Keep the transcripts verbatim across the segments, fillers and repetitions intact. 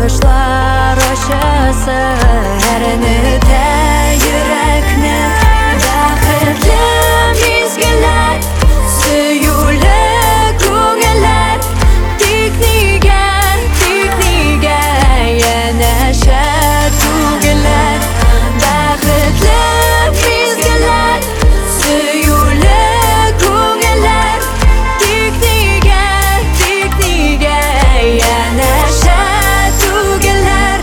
Qushlar oshasi erinida yurakni Baxtli mezgillar, suyuli ko'ngillar Tik nega, tik nega yanashar tugilar Baxtli mezgillar, suyuli ko'ngillar Tik nega, tik nega yanashar tugilar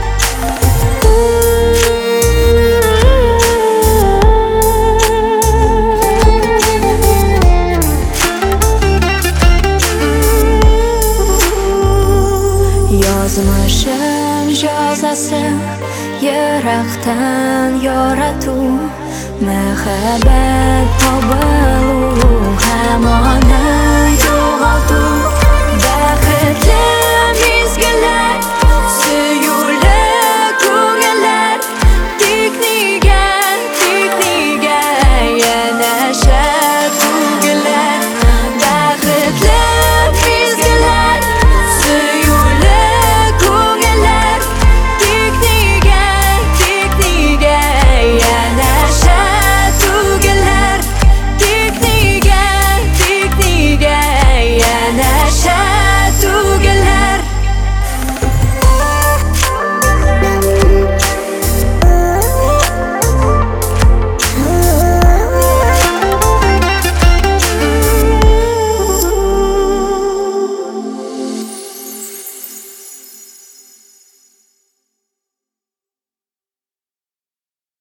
Yozmishim yozasam yiroqdan yoratuv Muhabbat tobilu hamoni yo'g'otuv